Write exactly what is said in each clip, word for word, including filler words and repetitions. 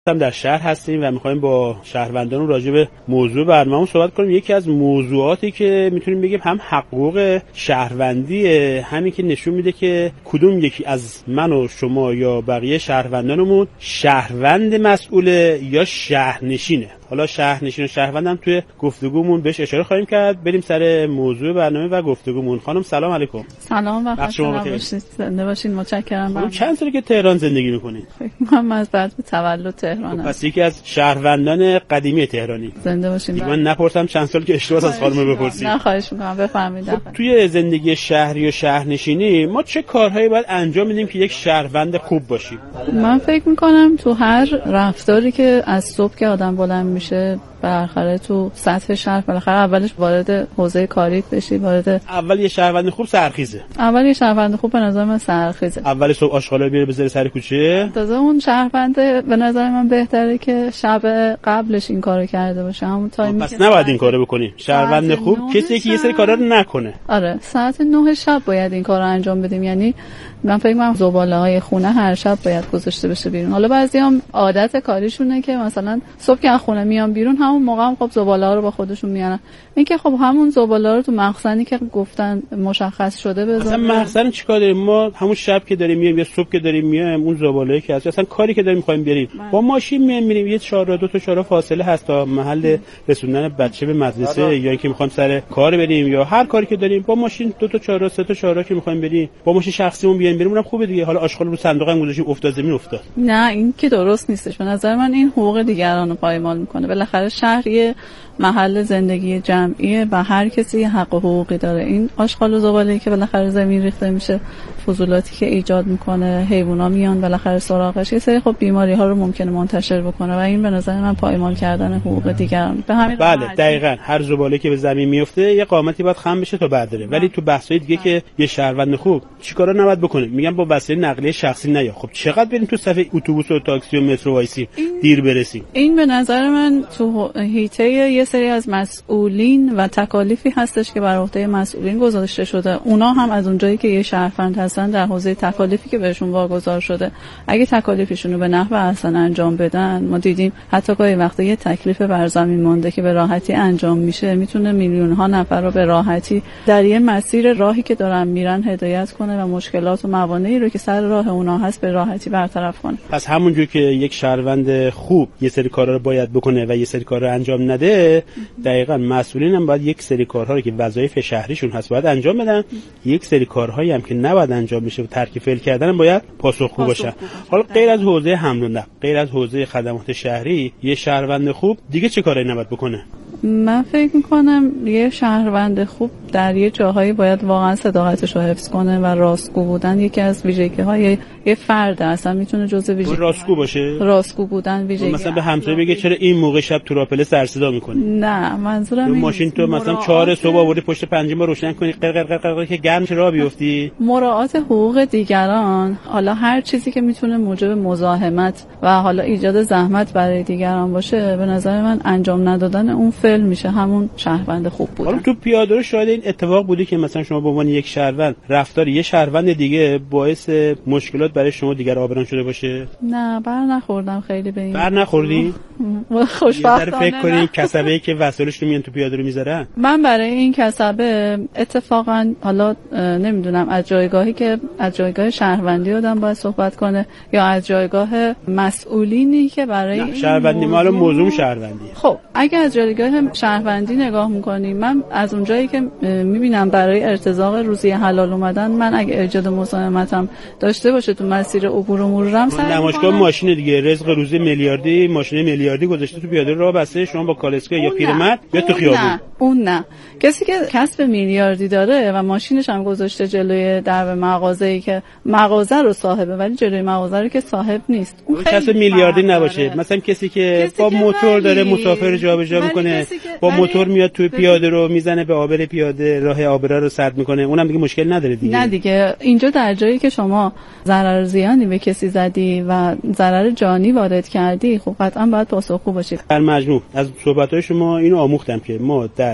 هم در شهر هستیم و می‌خوایم با شهروندان راجع به موضوع برنامه‌مون صحبت کنیم. یکی از موضوعاتی که میتونیم بگیم هم حقوق شهروندیه، همین که نشون میده که کدوم یکی از من و شما یا بقیه شهروندانمون شهروند مسئوله یا شهرنشینه. حالا شهرنشین و شهروندم توی گفتگومون بهش اشاره خواهیم کرد. بریم سر موضوع برنامه و گفتگومون. خانم سلام علیکم. سلام و خوش باشید. زنده باشین. متشکرم. خانم چند ساله که تهران زندگی میکنید؟ من از بعد تولد تهرانم. پس یکی از شهروندان قدیمی تهرانی. زنده باشین. من نپرسم چند سال که اشتباه از خانم بپرسید. نه خواهش می‌کنم بفرمایید. خب توی زندگی شهری و شهرنشینی ما چه کارهایی باید انجام بدیم که یک شهروند خوب باشیم؟ من فکر می‌کنم تو هر رفتاری که از صبح که آدم بلند میشه بالاخره تو سطح شهر بالاخره اولش وارد حوزه کاری بشی، وارد اول یه شهروند خوب سرخیزه. اول یه شهروند خوب به نظر من سرخیزه. اول صبح آشغالا بیاره بذاره سر کوچه. تازه اون شهروند به نظر من بهتره که شب قبلش این کارو کرده باشه، همون تایمی پس که نباید این کارو بکنیم. شهروند خوب کسی که یه سری کارا رو نکنه. آره ساعت نه شب باید این کارو انجام بدیم. یعنی من فکر می‌کنم زباله‌های خونه هر شب باید گذاشته بشه بیرون. حالا بعضیام عادت کاریشونه که مثلا صبح که از خونه میان بیرون همون موقع هم خب زباله‌ها رو با خودشون میارن. اینکه خب همون زباله‌ها رو تو مخزنی که گفتن مشخص شده بذارن. مثلا مخزن چیکار داریم ما؟ همون شب که داریم میایم یا صبح که داریم میایم اون زباله‌ای که هست اصلا کاری که داریم می‌خوایم بریم با ماشین میایم میریم، یه چهار دو تا چهار فاصله هست تا محل رسوندن بچه به مدرسه یا اینکه می‌خوایم سر کار بریم یا هر کاری که داریم با ماشین دو تا چهار سه تا چهار که می‌خوایم بریم با ماشین شخصیمون بیایم بریم اونم خوبه دیگه. حالا آشغال رو صندوق هم گذاشتیم افتاد زمین افتاد. نه این که درست نیستش. به نظر من این حقوق دیگران رو پایمال میکنه. بالاخره شهر یه محل زندگی جمعیه و هر کسی حق و حقوقی داره. این آشغال و زباله‌ای که بالاخره زمین ریخته میشه، فضولاتی که ایجاد میکنه، حیونا میان بالاخره سراغش، یه سری خب بیماری ها رو ممکنه منتشر بکنه و این به نظر من پایمال کردن حقوق دیگران. به همین بله دقیقاً هر زباله‌ای که به زمین میفته یه قامتی باید خم بشه تا برداره. ولی تو بحث‌های دیگه که یه شهروند خوب چیکارا نباید بکنه؟ میگم با وسایل نقلیه شخصی نیا. خب چقدر بریم تو صف اتوبوس و تاکسی و مترو وایسی دیر برسیم؟ این به نظر من تو حیطه یه سری از مسئولین و تکالیفی هستش که بر عهده مسئولین گذاشته شده. اونا هم از اونجایی که یه شهروند هستن در حوزه تکالیفی که بهشون واگذار شده اگه تکالیفشون رو به نحو احسن انجام بدن، ما دیدیم حتی گاهی وقتا یه تکلیف بر زمین مونده که به راحتی انجام میشه میتونه میلیون ها نفر رو به راحتی در یه مسیر راهی که دارن میرن هدایت کنه و مشکلات و موانعی رو که سر راه اونا هست به راحتی برطرف کنه. پس همونجور که یک شهروند خوب یه سری کارا رو باید بکنه و یه سری کارا رو انجام نده، دقیقاً مسئولین هم باید یک سری کارها رو که وظایف شهریشون هست باید انجام بدن. یک سری کارهایی هم که نباید انجام بشه و ترک فعل کردن باید پاسخگو باشن. حالا غیر از حوزه حمل و نقل، غیر از حوزه خدمات شهری، یه شهروند خوب دیگه چه کاری نباید بکنه؟ من فکر میکنم یه شهروند خوب در یه جاهایی باید واقعا صداقتش رو حفظ کنه و راستگو بودن یکی از ویژگی‌های یه فرد اصلا میتونه جزء ویژگی راستگو باشه. راستگو بودن ویژگی. مثلا به همسایه بگه چرا این موقع شب تو راپله سر صدا میکنی؟ نه منظورم این ماشین تو مثلا چهار صبح آوردی پشت پنجره ما روشن کنی قر قر قر قر که گرم شه راه بیفتی. مراعات حقوق دیگران، حالا هر چیزی که میتونه موجب مزاحمت و حالا ایجاد زحمت برای دیگران باشه به نظر من انجام ندادن اون فعل میشه همون شهروند خوب بودن. حالا تو پیاده‌رو شاید این اتفاق بودی که مثلا شما به عنوان یک شهروند رفتار یه شهروند دیگه باعث مشکلات برای شما دیگر آبران شده باشه؟ نه بر نخوردم خیلی به این. بر نخوردی؟ خوشبختانه فکر کنی کسبه‌ای که وسایلش رو میان تو پیاده‌رو میذارن؟ من برای این کسبه اتفاقا حالا نمیدونم از جایگاهی که از جایگاه شهروندی آدم باید صحبت کنه یا از جایگاه مسئولینی که برای این شهروندی ما الان موضوع شهروندی. خب اگه از جایگاه شهروندی نگاه میکنیم، من از اونجایی که میبینم برای ارتزاق روزی حلال اومدن من اگه ایجاد مزاحمتم داشته باشه تو مسیر عبور و مرورم سر نمایشگاه ماشین دیگه رزق روزی میلیاردی ماشین میلیاردی گذاشته تو پیاده راه بسته شما با کالسکه یا پیرمرد یا تو خیابون. نه اون نه کسی که کسب میلیاردی داره و ماشینش هم گذاشته جلوی درب مغازه‌ای که مغازه رو صاحبه ولی جلوی مغازه رو که صاحب نیست، اون کسب میلیاردی نباشه. مثلا کسی که کسی با که موتور داره مسافر جابجا میکنه با موتور میاد توی پیاده رو میزنه به آبر پیاده راه آبر رو سد میکنه، اونم دیگه مشکل نداره دیگه. نه دیگه اینجا در جایی که شما ضرر زیانی به کسی زدی و ضرر جانی وارد کردی خب قطعا باید پاسخگو باشید. در مجموع از صحبت‌های شما اینو آموختم که ما در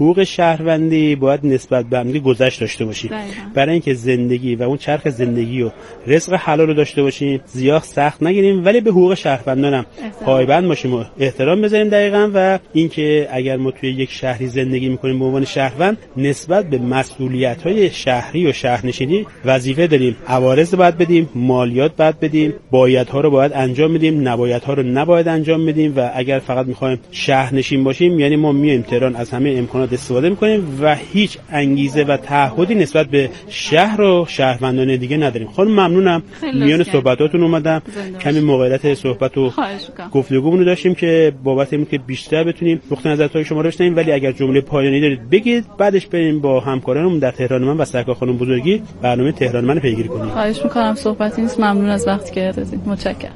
حقوق شهروندی باید نسبت به هم گذشت داشته باشیم، برای اینکه زندگی و اون چرخ زندگی و رزق حلال رو داشته باشیم، زیاد سخت نگیریم ولی به حقوق شهروندان هم پایبند باشیم و احترام بذاریم دقیقاً. و اینکه اگر ما توی یک شهری زندگی می‌کنیم به عنوان شهروند، نسبت به مسئولیت‌های شهری و شهرنشینی وظیفه داریم، عوارض باید بدیم، مالیات باید بدیم، بایدها رو باید انجام بدیم، نبایدها رو نباید انجام بدیم. و اگر فقط می‌خوایم شهرنشین باشیم یعنی ما میایم تهران از همه امکانات استفاده می‌کنیم و هیچ انگیزه و تعهدی نسبت به شهر و شهروندان دیگه نداریم. خانم ممنونم میان صحبتاتون اومدم، کمی موقعیت صحبت و گفتگومون رو داشتیم که بابت اینکه بیشتر بتونیم نقطه نظرهای شما رو بشنویم. ولی اگر جمله پایانی دارید بگید، بعدش بریم با همکارانمون در تهران من و سرکار خانم بزرگی برنامه تهران من پیگیری کنیم. خواهش می‌کنم، صحبتی نیست. ممنون از وقتی که دادید. متشکرم.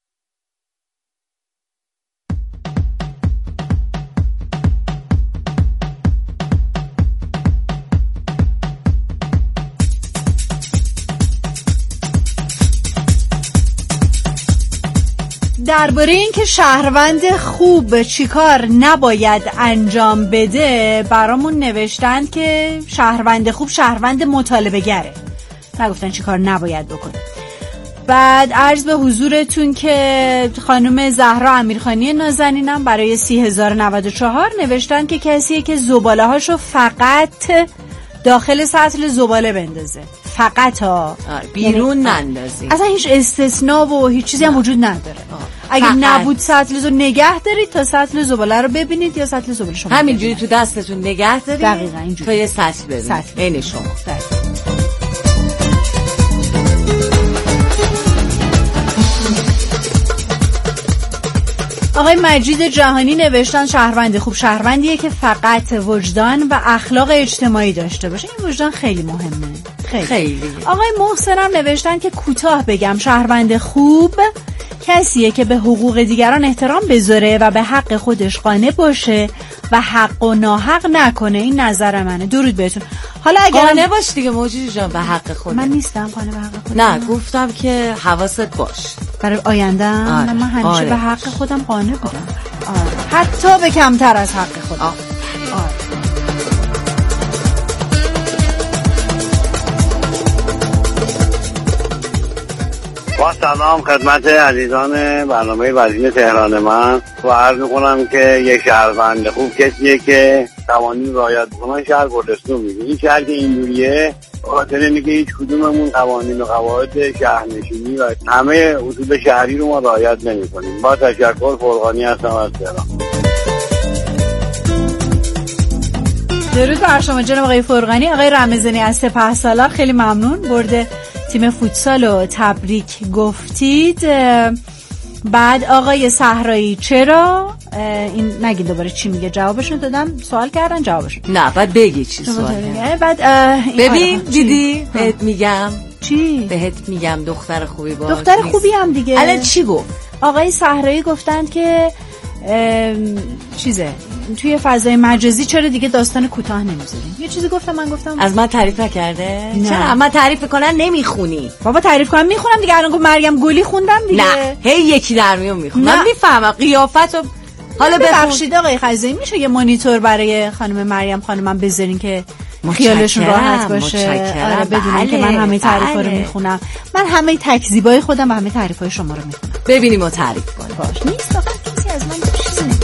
درباره اینکه شهروند خوب چیکار نباید انجام بده برامون نوشتن که شهروند خوب شهروند مطالبه گره، نگفتن چیکار نباید بکنه. بعد عرض به حضورتون که خانم زهرا امیرخانی نازنینم برای سی هزار و نود و چهار نوشتن که کسیه که زباله هاشو فقط داخل سطل زباله بندازه، فقط ها بیرون نندازی، اصلا هیچ استثناء و هیچ چیزی هم وجود نداره. اگه نبود سطل زباله نگه دارید تا سطل زباله رو ببینید یا سطل زباله شما همینجوری تو دستتون نگه دارید دقیقاً اینجوری تا یه سطل ببینید عین شما. آقای مجید جهانی نوشتن شهروند خوب شهروندیه که فقط وجدان و اخلاق اجتماعی داشته باشه. این وجدان خیلی مهمه، خیلی. خیلی. آقای محسنم نوشتن که کوتاه بگم شهروند خوب کسیه که به حقوق دیگران احترام بذاره و به حق خودش قانع باشه و حق و ناحق نکنه. این نظر منه. درود بهتون. حالا اگر قانع باش دیگه موجی جان به حق خودت. من نیستم قانع به حق خودم. نه گفتم که حواست باش برای آینده. آره. من همیشه آره. به حق خودم قانع بودم. آره. حتی به کمتر از حق خودم. آره. آره. با سلام خدمت عزیزان برنامه وزین تهران من و عرض میکنم که یک شهروند خوب کسیه که قوانین رعایت بکنه. شهر گلستون میگه این شهر که اینجوریه خاطر اینه که هیچ کدوممون قوانین و قواعد شهرنشینی و همه اصول شهری رو ما رعایت نمی‌کنیم. با تشکر، فرقانی هستم از تهران. درود بر شما جناب آقای فرقانی. آقای رمضانی از سپهسالار خیلی ممنون، برد تیم فوتسال رو تبریک گفتید. بعد آقای صحرایی چرا این نگید دوباره چی میگه؟ جوابشون دادم، سوال کردن جوابشون. نه بعد بگی چی سوال کردن. بعد ببین دیدی بهت میگم چی؟ بهت میگم دختر خوبی باش. دختر خوبی هم دیگه. الان چی گفت؟ آقای صحرایی گفتن که چیزه توی فضای مجازی چرا دیگه داستان کوتاه نمیذاریم. یه چیزی گفتم من گفتم از من تعریف نکرده؟ نه. چرا من تعریف کنن نمیخونی؟ بابا تعریف کنم میخونم دیگه. الان گفت مریم گلی خوندم دیگه. نه هی یکی در میون میخونم. من میفهمم قیافتو. حالا ببخشید آقای خزایی میشه یه مانیتور برای خانم مریم خانمم بذارین که خیالشون راحت باشه. آره بدونین بله، که من همه تعریفا بله. رو میخونم. من همه تکذیبای خودم و همه تعریفای شما رو میخونم. ببینیم ما تعریف کنیم. باش نیست واقعا کسی از من چیزی نمیگه.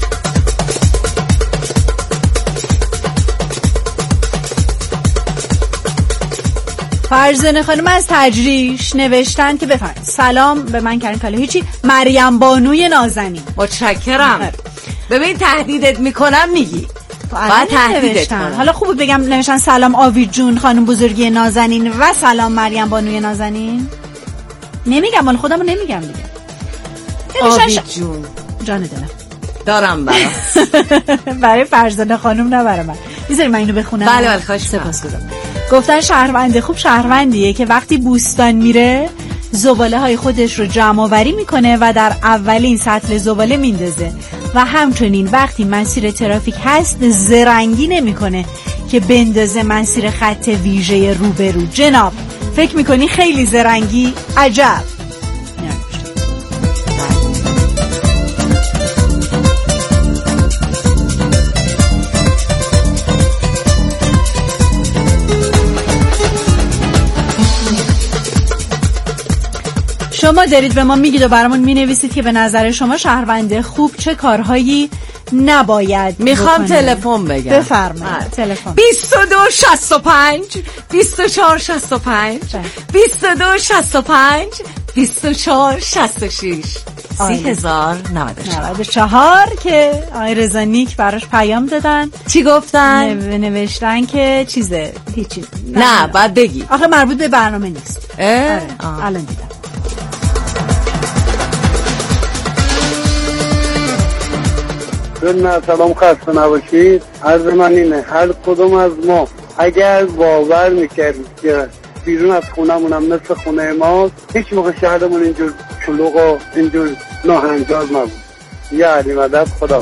فرزانه خانم از تجریش نوشتن که بفرمایید سلام به من کردن کالا هیچی مریم بانوی نازنین. متشکرم. ببین تهدیدت میکنم میگی باید تهدیدت کنم. حالا خوبه بگم نوشتن سلام آوید جون خانم بزرگی نازنین و سلام مریم بانوی نازنین. نمیگم مال خودمو نمیگم دیگه. آوید جون جان دلم دارم برام برای فرزانه خانم نه برای من. میذاری من اینو بخونم؟ بله بله خواهش سپاسگزارم. گفتن شهروند خوب شهروندیه که وقتی بوستان میره زباله های خودش رو جمع آوری میکنه و در اولین سطل زباله میندازه و همچنین وقتی مسیر ترافیک هست زرنگی نمیکنه که بندازه مسیر خط ویژه روبرو. جناب فکر میکنی خیلی زرنگی؟ عجب. شما دارید به ما میگید و برامون مینویسید که به نظر شما شهروند خوب چه کارهایی نباید میخوام تلفن بگم. بفرمایید. تلفن بیست و دو شصت و پنج بیست و چهار شصت و پنج بیست و دو شصت و پنج بیست و چهار شصت و شش سی هزار نود و چهار که آقای رضا نیک براش پیام دادن. چی گفتن؟ نو... نوشتن که چیزه هیچی. نه, نه بعد بگی آخه مربوط به برنامه نیست. آره الان دیدم. نه سلام، خسته نباشید. عرض من اینه هر کدوم از ما اگر باور میکردید که بیرون از خونمونم مثل خونه ماست، هیچ موقع شهرمون اینجور شلوغ و اینجور ناهنجار نبود. یا علی مدد. خدا.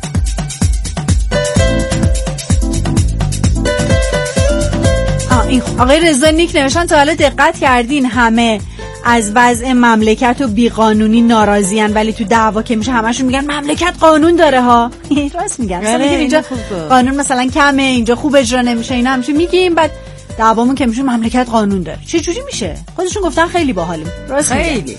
آقای رضا نیک نوشتن تا حالا دقت کردین همه از وضع مملکت و بیقانونی ناراضیان ولی تو دعوا که میشه همشون میگن مملکت قانون داره ها. راست میگن. مثلا میگن اینجا قانون مثلا کمه، اینجا خوب اجرا نمیشه، اینا همیشه میگیم، بعد دعوامون که میشه مملکت قانون داره. چه جوری میشه؟ خودشون گفتن خیلی باحالیم. راست میگن. خیلی.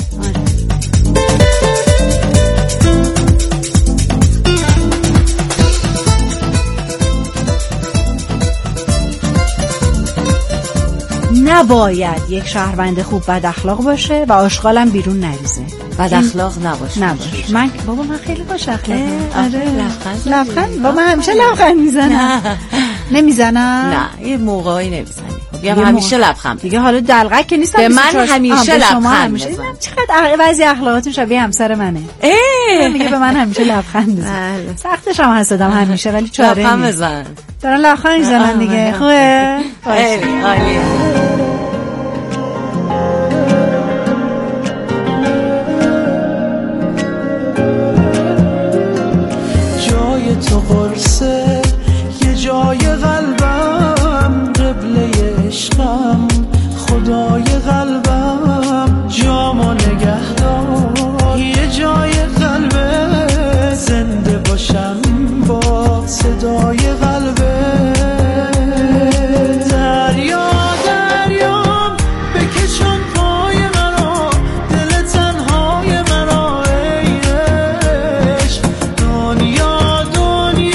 نباید یک شهروند خوب بد اخلاق باشه و آشغالم بیرون نریزه. بد اخلاق نباشه. نباشه. من بابا من خیلی خوش اخلاقم. آره لبخند. لبخند. بابا من همیشه لبخند میزنم. نمیزنم؟ نه یه موقعی نمیزنی. یا همیشه لبخند. دیگه حالا دلغک که نیستم. به من همیشه لبخند میزنم. چقدر بعضی اخلاقاتون شبیه همسر منه. اه میگه به من همیشه لبخند میزنه. سختش هم حسودم همیشه ولی چاره نیست. لبخند بزن. دارن لبخند میزنن دیگه. خوبه؟ خیلی عالیه. تو قرصه یه جای قلبم، قبله عشقم، خدای قلبم، جامو نگهدار یه جای قلبه، زنده باشم با صدای قلبه. دریا دریام بکشون پای مرا، دل تنهای مرا ای عشق. دنیا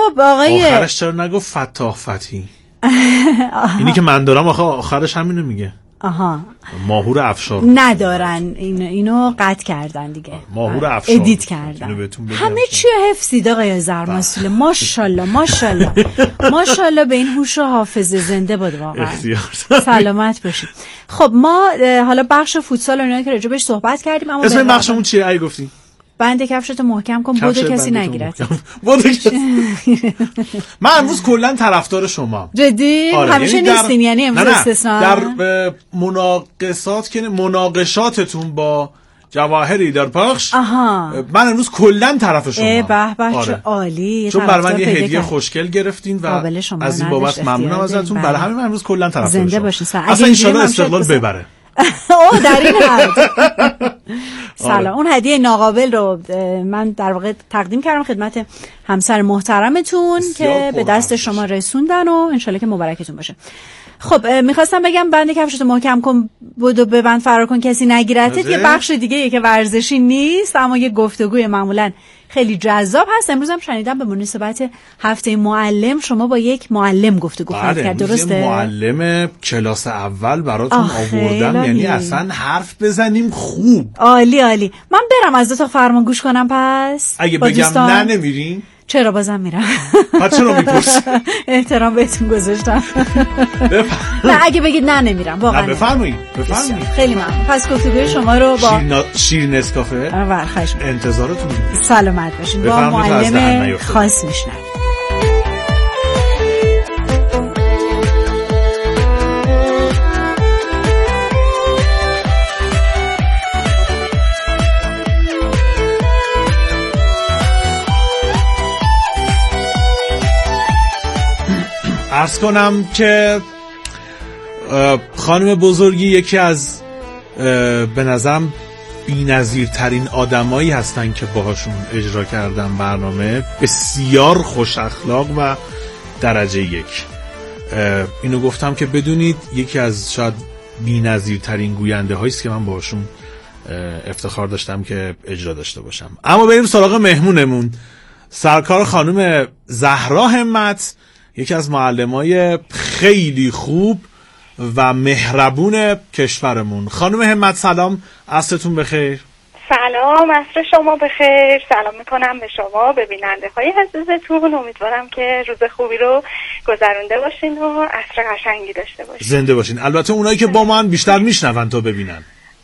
خب آقای آخرش چرا نگو فتاح فتحی؟ اینی که من دارم آخه آخرش همینو میگه. آها ماهور افشار ندارن، این اینو قطع کردن دیگه، ماهور افشار ادیت کردن. همه چی حفظید آقای زرمسئول. ماشاءالله ماشاءالله ماشاءالله به این هوش و حافظه زنده باد واقعا. سلامت باشید. خب ما حالا بخش فوتسال و اینا که راجع بهش صحبت کردیم، اما اسم بخشمون چیه ای گفتی؟ بند کفشتو محکم کن بودو کسی نگیرد. بودو کسی. من امروز کلا طرفدار شما. جدی؟ آره. همیشه یعنی نیستین یعنی امروز استثنا؟ در مناقصات که مناقشاتتون با جواهری در پخش، آها. من امروز کلا طرف شما. ای به به چه عالی. چون برای من یه هدیه خوشگل گرفتین و از این بابت ممنونم ازتون. برای همین من امروز کلا طرف شما. زنده باشین. اصلا ان شاء الله استقلال ببره. اوه در این حد. سلام. اون هدیه ناقابل رو من در واقع تقدیم کردم خدمت همسر محترمتون که به دست شما رسوندن و انشالله که مبارکتون باشه. خب میخواستم بگم بند کفشتو محکم کن بودو ببند فرار کن کسی نگیرتت. یه بخش دیگه که ورزشی نیست اما یه گفتگوی معمولا خیلی جذاب هست. امروز هم شنیدم به مناسبت هفته معلم شما با یک معلم گفتگو خواهید کرد، درسته؟ معلم کلاس اول براتون آوردم، یعنی اصلا حرف بزنیم خوب. عالی عالی. من برم از دو تا فرمان گوش کنم پس. اگه بگم نه نمیرین؟ چرا بازم میرم؟ پس چرا میپرسی؟ احترام بهتون گذاشتم. نه اگه بگید نه نمیرم واقعا. نه بفرمایید بفرمایید. خیلی ممنون. پس گفتگوی شما رو با شیر, شیر نسکافه انتظارتون. سلامت باشین. با معلم خاص میشنوید. عرض کنم که خانم بزرگی یکی از به نظرم بی‌نظیرترین آدمایی هستن که باهاشون اجرا کردم برنامه. بسیار خوش اخلاق و درجه یک. اینو گفتم که بدونید یکی از شاید بی‌نظیرترین گوینده هاییست که من باهاشون افتخار داشتم که اجرا داشته باشم. اما بریم سراغ مهمونمون، سرکار خانم زهرا همت، یکی از معلمای خیلی خوب و مهربون کشورمون. خانم همت سلام، عصرتون بخیر. سلام، عصر شما بخیر. سلام میکنم به شما، به بیننده های عزیزتون. امیدوارم که روز خوبی رو گذرونده باشین و عصر قشنگی داشته باشین. زنده باشین. البته اونایی که با من بیشتر میشنون تا ببینن.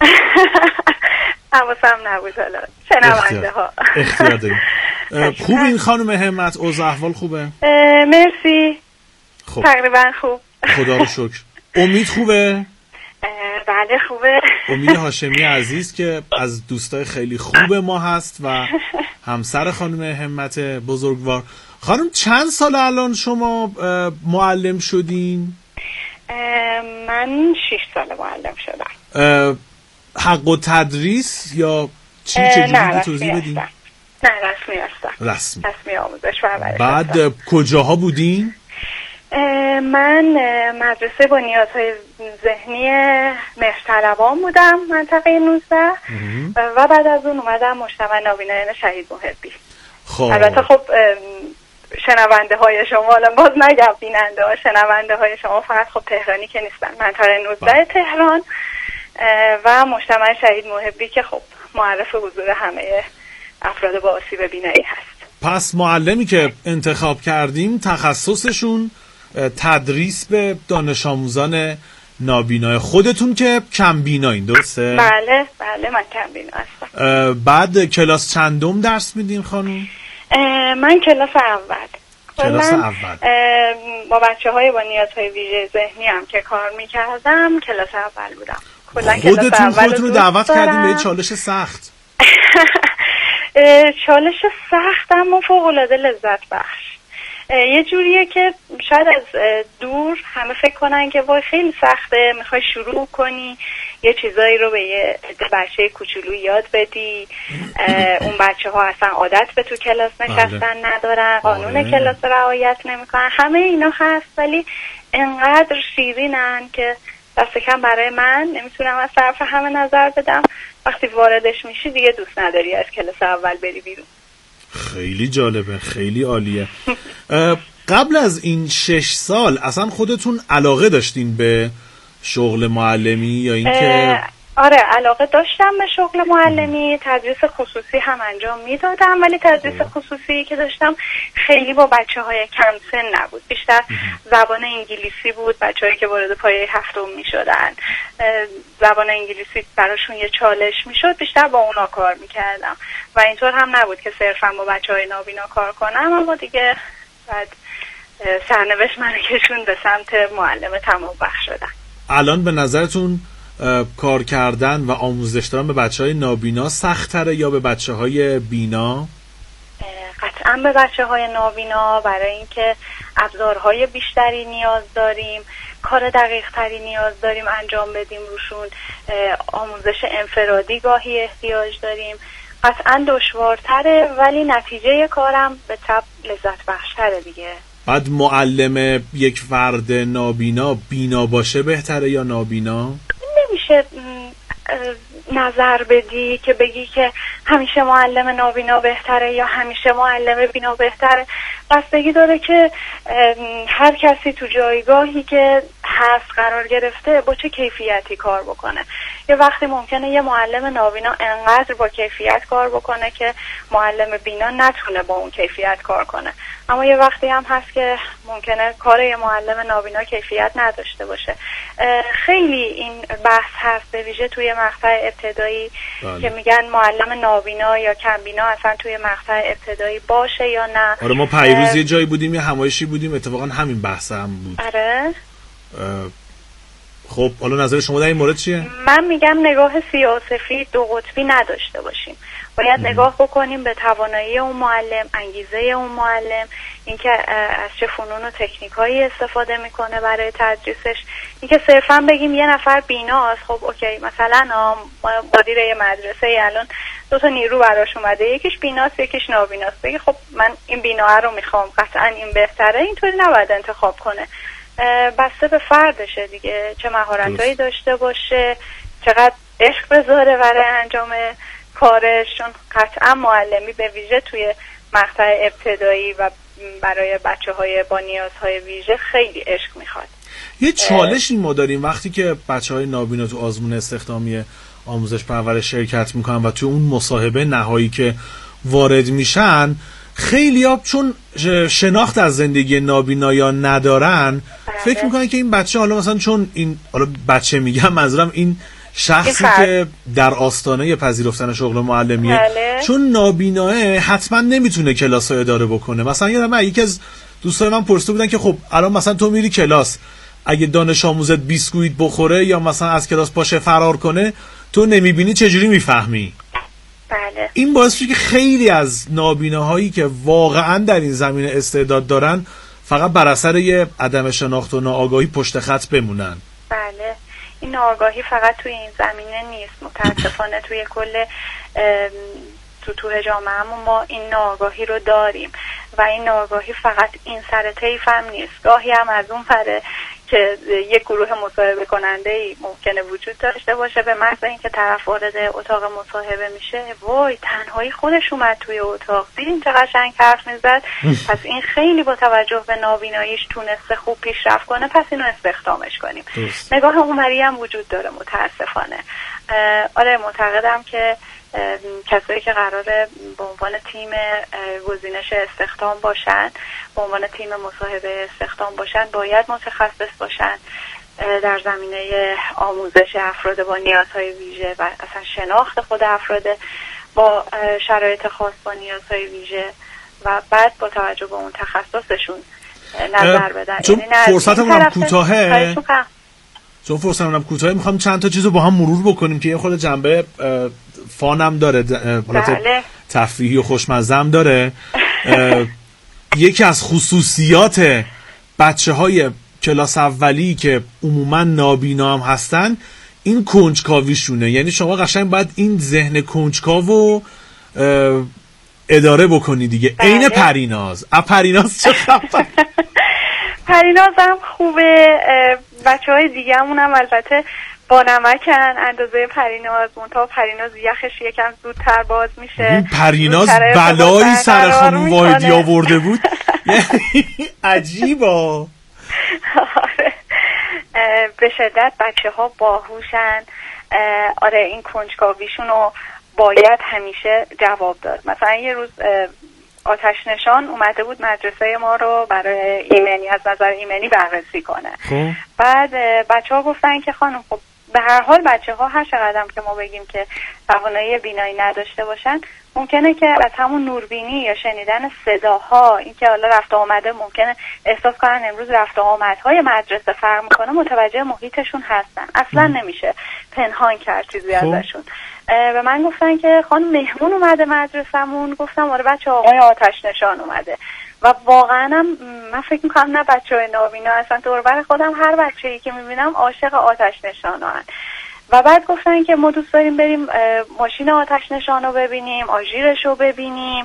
حواسم نبود حالا شنونده ها. اختیار داریم. خوب این خانم همت، اوضاع احوال خوبه؟ مرسی. خب. تقریبا خوب. خدا رو شکر. امید خوبه؟ بله خوبه. امید هاشمی عزیز که از دوستای خیلی خوب ما هست و همسر خانم همت بزرگوار. خانم چند سال الان شما معلم شدین؟ من شش سال معلم شدم. حق و تدریس یا چی؟ چجوری توضیح بدین؟ نه رسمی هستم. رسمی. رسمی آموزش پرورش. بعد کجاها بودین؟ من مدرسه با نیازهای ذهنی مهرطلبان بودم، منطقه نوزده، و بعد از اون اومدم مجتمع نابینایان شهید محبی. خب البته خب شنونده های شما، الان باز نگم بیننده ها، شنونده های شما فقط خب تهرانی که نیستن، منطقه نوزده تهران و مجتمع شهید محبی که خب معرف حضور همه افراد با آسیب بینایی هست. پس معلمی که انتخاب کردیم تخصصشون تدریس به دانش آموزان نابینای. خودتون که کم بینایین، درسته؟ بله بله من کم بینا هستم. بعد کلاس چندم درس میدین خانم؟ من کلاس اول. کلاس اول. با بچه های با نیازهای ویژه ذهنی هم که کار میکردم کلاس اول بودم. خودتون خودتون رو دعوت کردیم به چالش سخت. چالش سخت اما فوق‌العاده لذت بخش. یه جوریه که شاید از دور همه فکر کنن که وای خیلی سخته، میخوای شروع کنی یه چیزایی رو به یه بچه کوچولو یاد بدی، اون بچه ها اصلا عادت به تو کلاس نشستن ندارن، قانون کلاس رعایت نمیکنن، همه اینا هست، ولی انقدر شیرینن که دست کم برای من نمیتونم از طرف همه نظر بدم. وقتی واردش میشی دیگه دوست نداری از کلاس اول بری بیرون. خیلی جالبه، خیلی عالیه. قبل از این شش سال اصلا خودتون علاقه داشتین به شغل معلمی یا اینکه؟ آره علاقه داشتم به شغل معلمی، تدریس خصوصی هم انجام میدادم، ولی تدریس خصوصی که داشتم خیلی با بچه های کم سن نبود، بیشتر زبان انگلیسی بود، بچه هایی که وارد پایه هفتم می شدن زبان انگلیسی براشون یه چالش می شد، بیشتر با اونا کار می کردم و اینطور هم نبود که صرفا با بچه های نابینا کار کنم، اما دیگه بعد سرنوشت من کشون به سمت معلم تمام بخش شدم. الان به نظرتون کار کردن و آموزش دادن به بچه‌های نابینا سخت‌تره یا به بچه‌های بینا؟ قطعاً به بچه‌های نابینا، برای اینکه ابزارهای بیشتری نیاز داریم، کار دقیق‌تری نیاز داریم انجام بدیم روشون، آموزش انفرادی گاهی احتیاج داریم، قطعاً دشوارتره ولی نتیجه کارم به طب لذت بخشتره دیگه. بعد معلم یک فرد نابینا بینا باشه بهتره یا نابینا؟ نمیشه نظر بدی که بگی که همیشه معلم نابینا بهتره یا همیشه معلم بینا بهتره. بستگی داره که هر کسی تو جایگاهی که هست قرار گرفته با چه کیفیتی کار بکنه. یه وقتی ممکنه یه معلم نابینا انقدر با کیفیت کار بکنه که معلم بینا نتونه با اون کیفیت کار کنه، اما یه وقتی هم هست که ممکنه کار یه معلم نابینا کیفیت نداشته باشه. خیلی این بحث هست به ویژه توی مقطع ابتدایی بله. که میگن معلم نابینا یا کمبینا اصلا توی مقطع ابتدایی باشه یا نه. آره ما پیروز یه جایی بودیم یه همایشی بودیم اتفاقا همین بحث هم بود. آره خب حالا نظر شما در این مورد چیه؟ من میگم نگاه سیاه‌وسفید دو قطبی نداشته باشیم، باید ام. نگاه بکنیم به توانایی اون معلم، انگیزه اون معلم، اینکه از چه فنون و تکنیکایی استفاده میکنه برای تدریسش. اینکه صرفا بگیم یه نفر بیناست، خب اوکی مثلا مدیر یه مدرسه الان دو تا نیرو براش اومده، یکیش بیناست یکیش نابیناست، بگی خب من این بیناه رو میخوام، قطعا این بهتره، اینطوری نباید انتخاب کنه. بسته به فردشه دیگه، چه مهارتایی داشته باشه، چقدر عشق بذاره برای انجام کارش، چون قطعا معلمی به ویژه توی مقطع ابتدایی و برای بچه های با نیازهای ویژه خیلی عشق میخواد. یه چالشی ما داریم وقتی که بچه های نابینا تو آزمون استخدامی آموزش پرورش شرکت میکنن و تو اون مصاحبه نهایی که وارد میشن، خیلی ها چون شناخت از زندگی نابینایا ندارن بله. فکر میکنن که این بچه حالا مثلا چون این حالا بچه میگم منظورم این شخصی که در آستانه پذیرفتن شغل معلمیه بله. چون نابیناه حتما نمیتونه کلاس ها اداره بکنه. مثلا یادم من یکی از دوستای من پرسیده بودن که خب الان مثلا تو میری کلاس، اگه دانش آموزت بیسکویت بخوره یا مثلا از کلاس پاشه فرار کنه تو نمیبینی چجوری میفهمی؟ بله. این باعث شده که خیلی از نابیناهایی که واقعا در این زمینه استعداد دارن فقط بر اثر یه عدم شناخت و ناآگاهی پشت خط بمونن. بله این ناآگاهی فقط توی این زمینه نیست، متاسفانه توی کل تو تو جامعه‌مون ما این ناآگاهی رو داریم و این ناآگاهی فقط این سر طیف هم نیست، گاهی هم از اون پره که یک گروه مصاحبه کننده‌ای ممکنه وجود داشته باشه به محض اینکه طرف وارد اتاق مصاحبه میشه وای تنهایی خودش اومد توی اتاق، دیدین چه قشنگ حرف میزد، پس این خیلی با توجه به نابیناییش تونسته خوب پیشرفت کنه، پس اینو استخدامش کنیم. دوست. نگاه اونوری هم وجود داره متاسفانه. آره معتقدم که کسایی که قراره به عنوان تیم گزینش استخدام باشن، به عنوان تیم مصاحبه استخدام باشن، باید متخصص باشن در زمینه آموزش افراد با نیازهای ویژه و اصلا شناخت خود افراد با شرایط خاص با نیازهای ویژه و بعد با توجه به اون تخصصشون نظر بدن. چون فرصتمون هم کوتاهه چون فرصتمون هم کوتاهه میخوام چند تا چیزو با هم مرور بکنیم که یه خود جنبه فانم داره، بله. تفریحی و خوشمزم داره. یکی از خصوصیات بچه های کلاس اولی که عموما نابینا هم هستن این کنجکاویشونه، یعنی شما قشنگ باید این ذهن کنجکاو اداره بکنی دیگه. عین پریناز. ا پریناز چه خبر؟ پریناز هم خوبه، بچه های دیگه همون هم البته با نمکن اندازه پریناز، منتها پریناز یخش یکم زودتر باز میشه. این پریناز بلایی سر خانم واحدی آورده بود. عجیبا. آره به شدت بچه ها باهوشن. آره این کنجکاویشون رو باید همیشه جواب داد. مثلا یه روز آتش نشان اومده بود مدرسه ما رو برای ایمنی، از نظر ایمنی بررسی کنه. خب. بعد بچه ها گفتن که خانم خب به هر حال بچه ها هر چقدر که ما بگیم که توانایی بینایی نداشته باشن، ممکنه که از همون نوربینی یا شنیدن صداها، این که حالا رفت آمده ممکنه احساس کنن امروز رفت آمدهای مدرسه فرق میکنه، متوجه محیطشون هستن. اصلا نمیشه پنهان کرد چیزی ازشون. به من گفتن که خانم مهمون اومده مدرسمون. گفتم آره بچه آقای آتش نشان اومده. و واقعا هم من فکر میکنم نه بچه های نابینا، اصلا دور بر خودم هر بچه‌ای که میبینم عاشق آتش نشان هن. و بعد گفتن که ما دوست داریم بریم ماشین آتش نشان رو ببینیم، آژیرش رو ببینیم.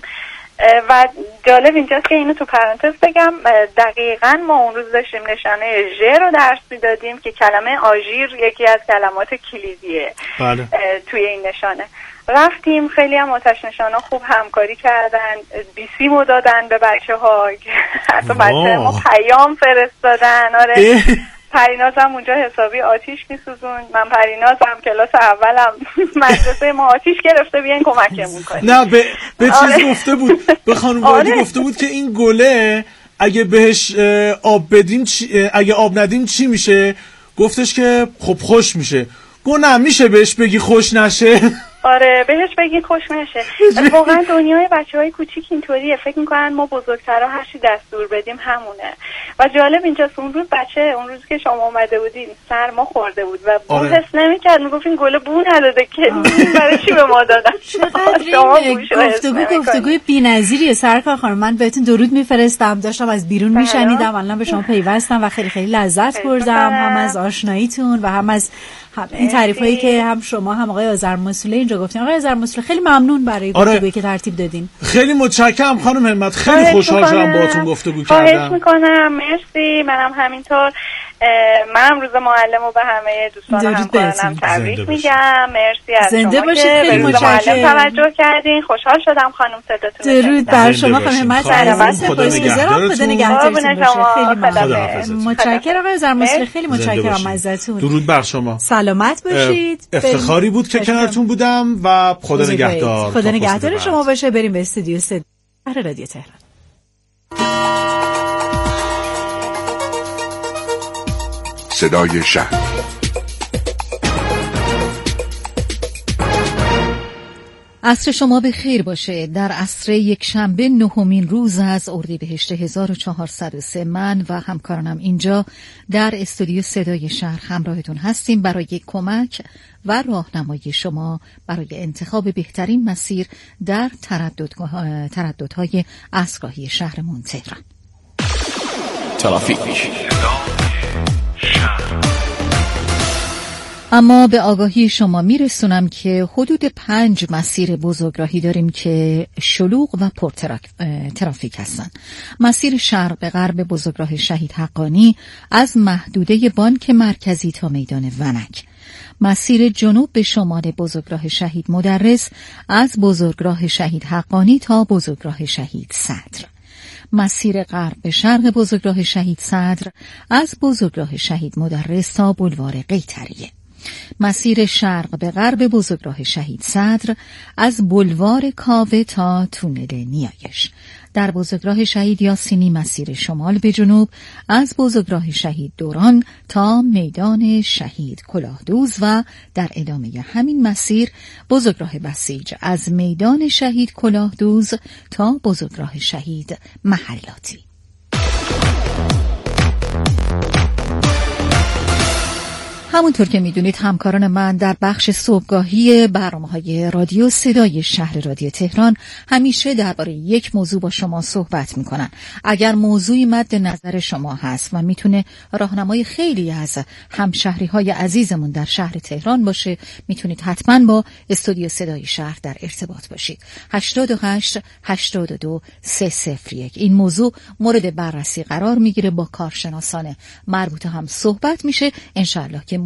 و جالب اینجاست که اینو تو پرانتز بگم، دقیقاً ما اون روز داشتیم نشانه ژ رو درس میدادیم که کلمه آژیر یکی از کلمات کلیدیه. بله. توی این نشانه رفتیم، خیلی هم آتش نشانا خوب همکاری کردن، بیسیمو دادن به بچه ها، حتی بچه ما پیام فرستادن. آره پرینازم اونجا حسابی آتیش میسوزون. من پرینازم کلاس اولم مدرسه ما آتیش گرفته، بیاین کمکمون کنید. نه به, به چیز آره. گفته بود، به خانم واحدی آره. گفته بود که این گله اگه بهش آب بدیم چی... اگه آب ندیم چی میشه؟ گفتش که خب خوش میشه. گو نه میشه بهش بگی خوش نشه. آره بهش بگی خوش میشه. واقعا دنیای بچهای کوچیک اینطوریه، فکر میکنن ما بزرگترها هر چی دستور بدیم همونه. و جالب اینجاست اون روز بچه اون روز که شما اومده بودین سرما خورده بود و بو آره. حس نمیکرد، میگفت این گله بو نداده که برای چی به ما دادن. چقدر این گفتگو گفتگوی بی‌نظیریه سرکار خانم. من بهتون درود میفرستم، داشتم از بیرون میشنیدم، الان به شما پیوستم و خیلی خیلی لذت بردم، هم از آشناییتون و هم از هم این تعریفایی که هم شما هم آقای آذرمسئوله اینجا گفتین. آقای آذرمسئوله خیلی ممنون برای گفتگویی آره. که ترتیب دادین. خیلی متشکرم خانم همت، خیلی خوشحال شدم باهاتون گفتگو کردم. خواهش میکنم، مرسی. منم همینطور. منم روز معلم رو به همه دوستان همکارانم تبریک میگم. مرسی از زنده شما باشید. که خیلی به معلم توجه کردین. خوشحال شدم خانم صداتون. درود بر شما خانم همت. سلامت باشید. خدا نگهدارتون باشه. خیلی متشکرم آقای آذرمسئوله، خیلی متشکرم ازتون. درود بر شما. سلامت باشید. افتخاری بود که کنارتون بودم و خدا نگهدار. خدا نگهدار شما باشه. بریم به استودیو سه رادیو تهران. صدای شهر. عصر شما به خیر باشه. در عصر یک شنبه نهمین روز از اردیبهشت هزار و چهارصد و سه من و همکارانم اینجا در استودیو صدای شهر همراهتون هستیم برای کمک و راهنمایی شما برای انتخاب بهترین مسیر در ترددگاه ترددهای عصرگاهی شهرمون تهران. ترافیک. اما به آگاهی شما میرسونم که حدود پنج مسیر بزرگراهی داریم که شلوغ و پر ترافیک هستن. مسیر شرق به غرب بزرگراه شهید حقانی از محدوده بانک مرکزی تا میدان ونک. مسیر جنوب به شمال بزرگراه شهید مدرس از بزرگراه شهید حقانی تا بزرگراه شهید صدر. مسیر غرب به شرق بزرگراه شهید صدر از بزرگراه شهید مدرس تا بولوار قیطریه. مسیر شرق به غرب بزرگراه شهید صدر از بولوار کاوه تا تونل نیایش. در بزرگراه شهید یاسینی مسیر شمال به جنوب از بزرگراه شهید دوران تا میدان شهید کلاهدوز و در ادامه همین مسیر بزرگراه بسیج از میدان شهید کلاهدوز تا بزرگراه شهید محلاتی. همونطور که میدونید همکاران من در بخش صبحگاهی برنامه‌های رادیو صدای شهر رادیو تهران همیشه درباره یک موضوع با شما صحبت میکنن. اگر موضوعی مد نظر شما هست و میتونه راهنمای خیلی از همشهری‌های عزیزمون در شهر تهران باشه، میتونید حتما با استودیو صدای شهر در ارتباط باشید. هشتاد و هشت هشتاد و دو سه صفر یک. این موضوع مورد بررسی قرار میگیره، با کارشناسان مربوطه هم صحبت میشه. انشالله که